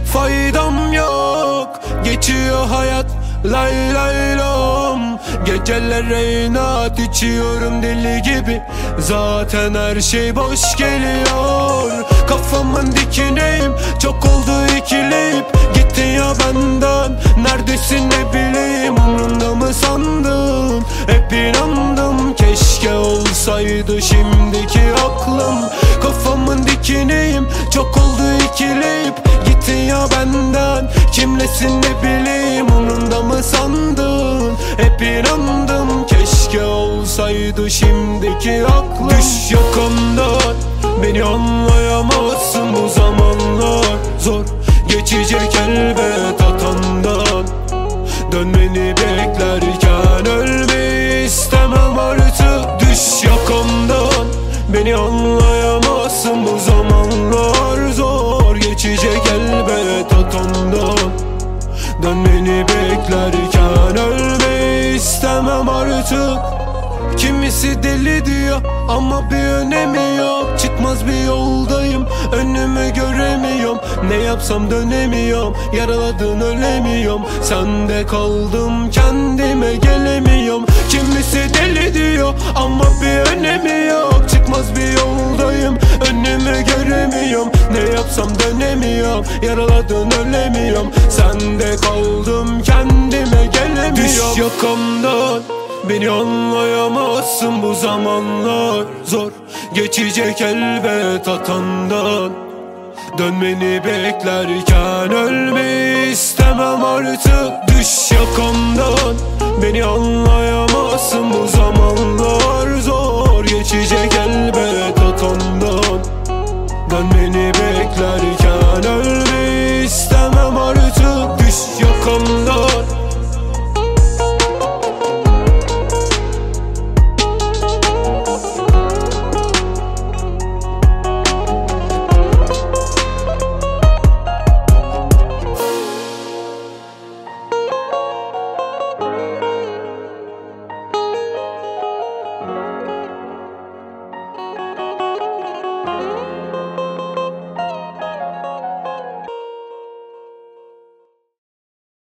faydam yok. Geçiyor hayat lay lay lom. Gecelere inat içiyorum deli gibi. Zaten her şey boş geliyor. Kafamın dikineyim, çok oldu ikileyip. Gittin ya benden, neredesin ne bileyim. Umrunda mı sandın, hep inandım. Keşke olsaydı şimdiki aklım. Kafamın dikineyim, çok oldu ikileyip. Gittin ya benden, kimlesin ne bileyim. Umrunda mı sandın, hep inandım. Keşke olsaydı şimdiki aklım. Düş yakamdan, beni anlayamazsın. Bu zamanlar zor geçecek elbet hatandan. Dönmeni beklerken ölmeyi istemem artık. Düş yakamdan, beni anlayamazsın. Bu zamanlar zor geçecek elbet hatandan. Dönmeni beklerken ölmeyi istemem artık. Kimisi deli diyor ama bir önemi yok. Çıkmaz bir yoldayım, önümü göremiyorum. Ne yapsam dönemiyorum, yaraladın ölemiyorum. Sende kaldım, kendime gelemiyorum. Kimisi deli diyor ama bir önemi yok. Çıkmaz bir yoldayım, önümü göremiyorum. Ne yapsam dönemiyorum, yaraladın ölemiyorum. Sende kaldım, kendime gelemiyorum. Düş yakamdan, beni anlayamazsın. Bu zamanlar zor geçecek elbet hatandan. Dönmeni beklerken ölmeyi istemem artık. Düş yakamdan, beni anlayamazsın.